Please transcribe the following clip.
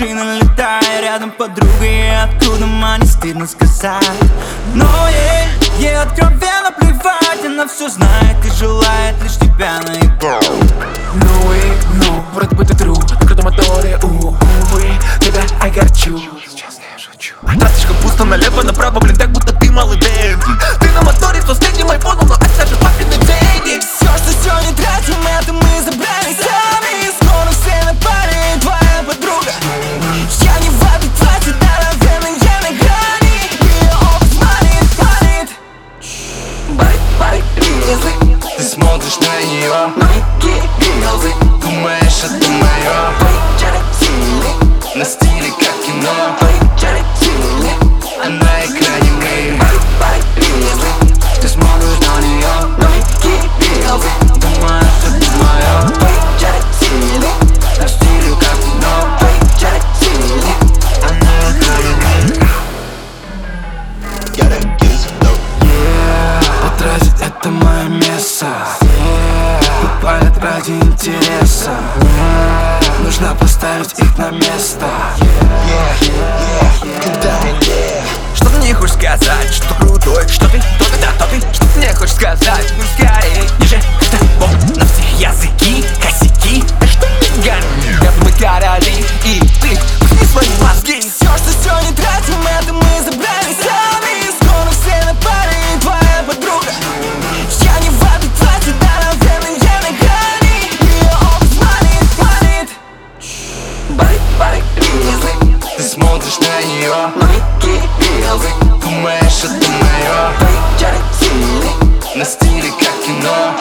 машина, летая рядом подруга, и откуда мне стыдно сказать. Но ей откровенно плевать, она все знает и желает лишь тебя наебать. Ну, вроде бы ты true, на крутом моторе, увы, тебя огорчу. Честно, я шучу. Тратишь пусто налево, направо, блин, так будто ты малый бэнд. Ты на моторе, кто с третьим айфоном, но это же папины деньги. Все, что сегодня тратим, это мы забрали сами. Скоро все на паре, твоя подруга. Я не в этой платье, да, наверное, я на грани. Ее опыт манит. Барик, язык. Ты смотришь на нее, Язык. думаешь, это мое. На стиле как кино, а на экране мы. Ты смотришь на нее, думаешь, это мое. На стиле как кино, а на экране мы. Потратить это мое место. Буквально ради интереса. Нужно поставить их на место. Что ты мне хочешь сказать? Что крутой? Что ты? То ты, да, то ты. Что ты мне хочешь сказать? Ну скорее, ниже, на всех языки, косяки. Да что не гони? Я мы короли, и ты пусти свои мозги. Все, что сегодня тратим, это мы забрали сами. Скоро все на паре, твоя подруга. Я не в этой платье, да, наверное, я на грани. Ее опыт манит. Барик, язык. Ты смотришь на нее, думаешь, это мое. На стиле как кино,